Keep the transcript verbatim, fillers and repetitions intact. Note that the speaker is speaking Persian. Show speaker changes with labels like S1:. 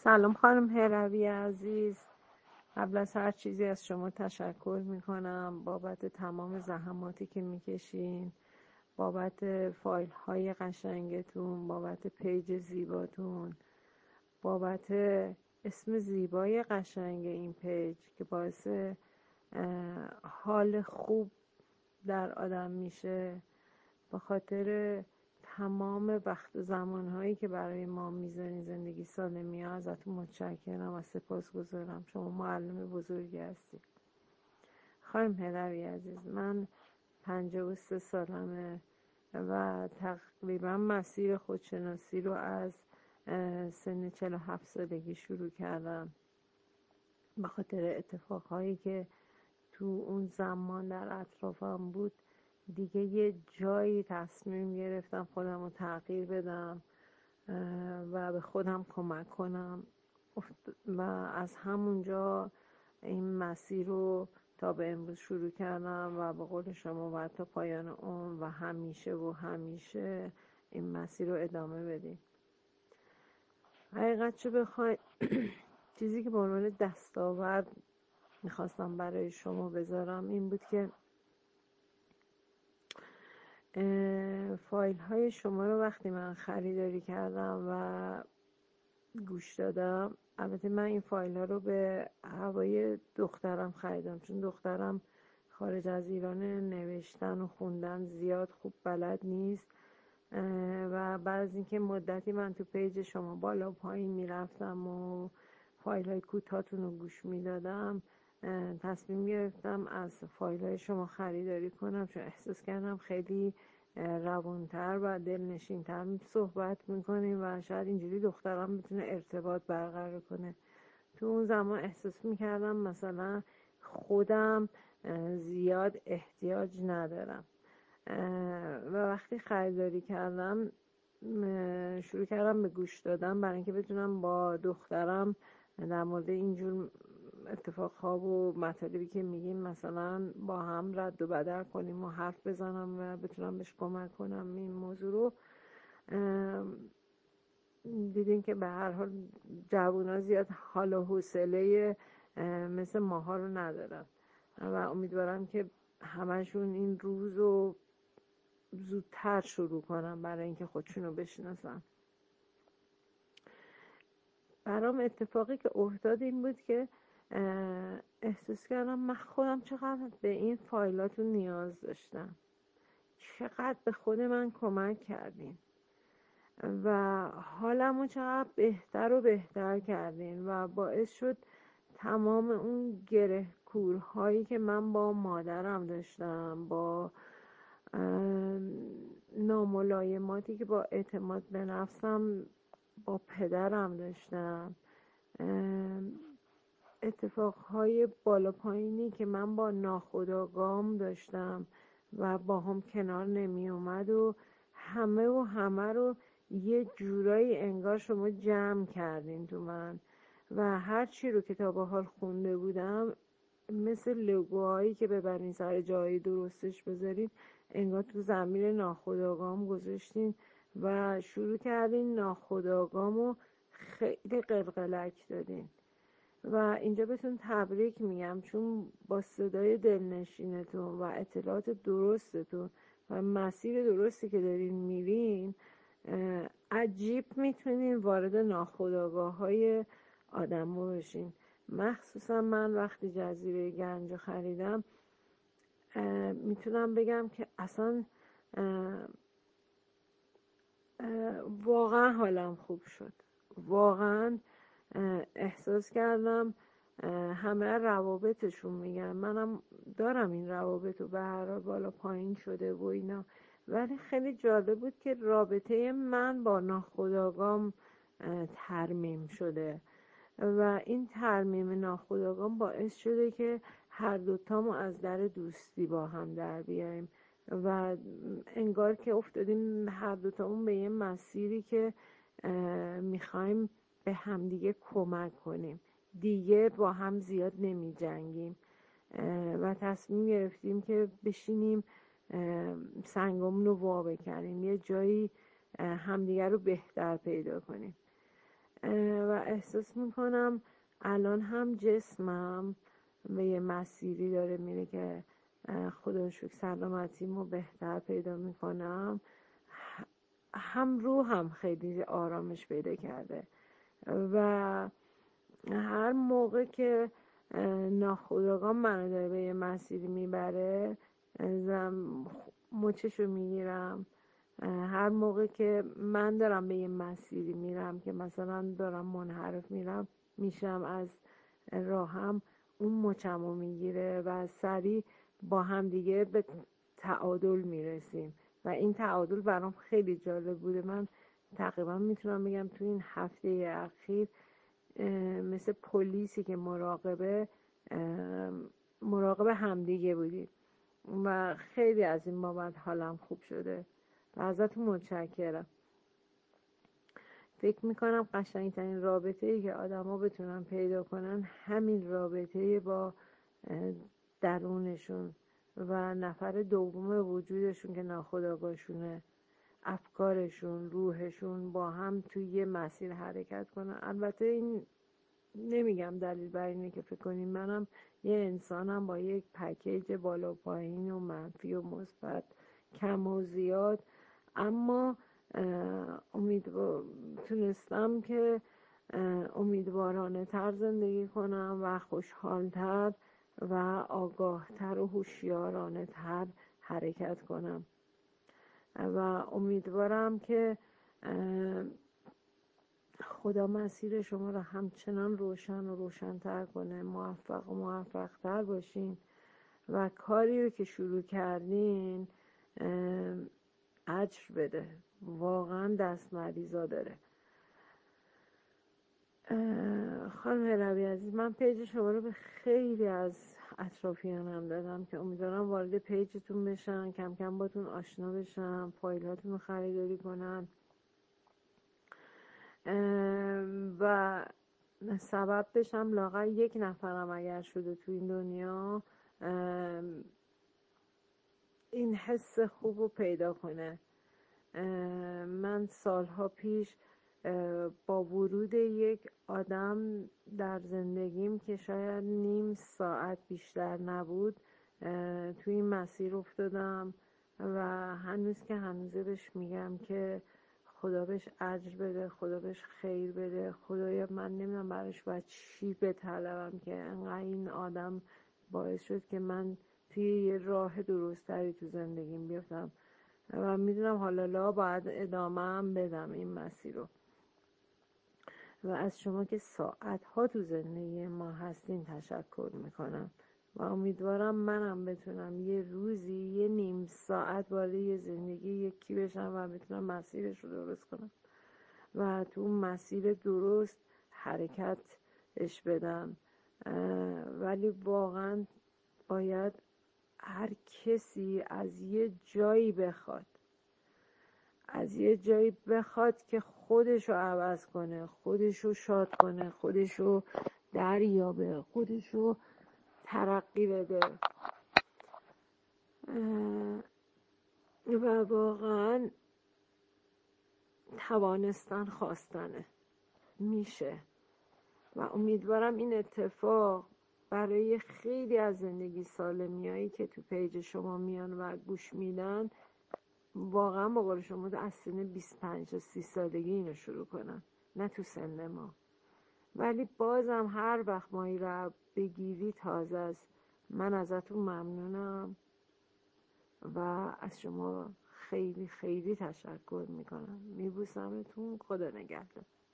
S1: سلام خانم هروی عزیز. قبل از هر چیزی از شما تشکر میکنم بابت تمام زحماتی که میکشین، بابت فایل های قشنگتون، بابت پیج زیباتون، بابت اسم زیبای قشنگ این پیج که باعث حال خوب در آدم میشه، به خاطر تمام وقت و زمانهایی که برای ما میذارین زندگی سالمی ها. ازتون متشکرم و سپاسگزارم. شما معلم بزرگی هستید. خانم هروی عزیز، من پنجاه و سه سالمه و تقریبا مسیر خودشناسی رو از سن چهل و هفت سالگی شروع کردم، به خاطر اتفاقهایی که تو اون زمان در اطرافم بود. دیگه یه جایی تصمیم گرفتم خودم رو تغییر بدم و به خودم کمک کنم و از همونجا این مسیر رو تا به امروز شروع کردم و به قول شما باید تا پایان عمر و همیشه و همیشه این مسیر رو ادامه بدیم. حقیقت چه بخوای چیزی که به عنوان دستاورد میخواستم برای شما بذارم این بود که فایل های شما رو وقتی من خریداری کردم و گوش دادم، البته من این فایل ها رو به هوای دخترم خریدم، چون دخترم خارج از ایران، نوشتن و خوندن زیاد خوب بلد نیست و بعد از اینکه مدتی من تو پیج شما بالا و پایین میرفتم و فایل های کوتاه‌تون رو گوش میدادم، تصمیم گرفتم از فایل های شما خریداری کنم، چون احساس کردم خیلی روانتر و دلنشینتر صحبت میکنیم و شاید اینجوری دخترم بتونه ارتباط برقرار کنه. تو اون زمان احساس میکردم مثلا خودم زیاد احتیاج ندارم و وقتی خریداری کردم شروع کردم به گوش دادن برای اینکه بتونم با دخترم در مورد اینجور اتفاقها و مطالبی که میگیم مثلا با هم رد و بدل کنیم و حرف بزنم و بتونم بهش کمک کنم. این موضوع رو دیدین که به هر حال جوونا زیاد حال و حوصله مثل ماها رو ندارن و امیدوارم که همشون این روز رو زودتر شروع کنم برای اینکه خودشون رو بشناسن. برام اتفاقی که افتاد این بود که احساس کردم من خودم چقدر به این فایلاتون نیاز داشتم، چقدر به خود من کمک کردین و حالمو چقدر بهتر و بهتر کردین و باعث شد تمام اون گره کورهایی که من با مادرم داشتم، با ناملایماتی که با اعتماد به نفسم با پدرم داشتم، اتفاقهای بالا پایینی که من با ناخودآگاهم داشتم و با هم کنار نمی اومد و همه و همه رو یه جورایی انگار شما جمع کردین تو من و هر چی رو که تا به حال خونده بودم مثل لگوهایی که ببرین سر جای درستش بذارین، انگار تو ضمیر ناخودآگاهم گذاشتین و شروع کردین ناخودآگاهمو خیلی قلقلک دادین و اینجا بهتون تبریک میگم، چون با صدای دلنشینتون و اطلاعات درستتون و مسیر درستی که دارین میرین عجیب میتونین وارد ناخودآگاه های آدم بشین. مخصوصا من وقتی جزیره گنج خریدم میتونم بگم که اصلا واقعا حالم خوب شد، واقعا احساس کردم همه روابطشون میگن، منم دارم این روابط و به هر حال بالا پایین شده و اینا، ولی خیلی جالب بود که رابطه من با ناخودآگاهم ترمیم شده و این ترمیم ناخودآگاهم باعث شده که هر دوتامو از در دوستی با هم در بیاریم و انگار که افتادیم هر دوتامون به یه مسیری که میخوایم به همدیگه کمک کنیم، دیگه با هم زیاد نمی جنگیم و تصمیم گرفتیم که بشینیم سنگمون رو وا بکنیم، یه جایی همدیگه رو بهتر پیدا کنیم و احساس میکنم الان هم جسمم به یه مسیری داره میره که خدا رو شکر سلامتیمو بهتر پیدا میکنم، هم روحم خیلی آرامش پیدا کرده و هر موقع که ناخودآگاه منو داره به یه مسیری میبره زم مچشو میگیرم. هر موقع که من دارم به یه مسیری میرم که مثلا دارم منحرف میرم میشم از راهم، اون مچمو میگیره و سریع با هم دیگه به تعادل میرسیم و این تعادل برام خیلی جالب بوده. من تقریبا میتونم بگم تو این هفته اخیر مثل پلیسی که مراقبه مراقب همدیگه بودیم و خیلی از این بابت حالم خوب شده و ازتون متشکرم. فکر میکنم قشنگترین رابطه ای که آدم ها بتونن پیدا کنن همین رابطه با درونشون و نفر دوم وجودشون که ناخودآگاهشونه، افکارشون، روحشون با هم توی یه مسیر حرکت کنن. البته این نمیگم دلیل بر اینه که فکر کنیم منم یه انسانم با یک پکیج بالا و پایین و منفی و مثبت کم و زیاد، اما امیدوار تونستم که امیدوارانه تر زندگی کنم و خوشحالتر و آگاهتر و هوشیارانه تر حرکت کنم و امیدوارم که خدا مسیر شما رو همچنان روشن و روشن‌تر کنه، موفق و موفق‌تر باشین و کاری رو که شروع کردین اجر بده، واقعا دست مریضا داره. خانم هروی عزیز، من پیج شما رو به خیلی از اطرافیانم دادم که امیدوارم وارد پیجتون بشن، کم کم باتون آشنا بشن، فایلاتون رو خریداری کنن و سبب بشم لااقل یک نفرم اگر شده تو این دنیا این حس خوب رو پیدا کنه. من سالها پیش با ورود یک آدم در زندگیم که شاید نیم ساعت بیشتر نبود توی این مسیر افتادم و هنوز که هنوزه بهش میگم که خدا بهش اجر بده، خدا بهش خیر بده. خدایا من نمیدونم براش باید چی بطلبم که انقدر این آدم باعث شد که من توی یه راه درستری تو زندگیم بیفتم و میدونم حالا لا باید ادامه هم بدم این مسیر رو و از شما که ساعت ها تو زندگی ما هستین تشکر میکنم و امیدوارم منم بتونم یه روزی یه نیم ساعت وارد یه زندگی یکی بشم و بتونم مسیرش رو درست کنم و تو اون مسیر درست حرکتش بدم. ولی واقعا باید هر کسی از یه جایی بخواد از یه جایی بخواد که خودشو عوض کنه، خودشو شاد کنه، خودشو دریابه، خودشو ترقی بده و واقعا توانستن خواستنه میشه و امیدوارم این اتفاق برای خیلی از زندگی سالمیایی که تو پیج شما میان و گوش میدن واقعا با قول شما از سن بیست و پنج تا سی سالگی اینو شروع کنن، نه تو سن ما. ولی بازم هر وقت مایی رو بگیری تازه است. من ازتون ممنونم و از شما خیلی خیلی تشکر میکنم. میبوسمتون. خدا نگهدار.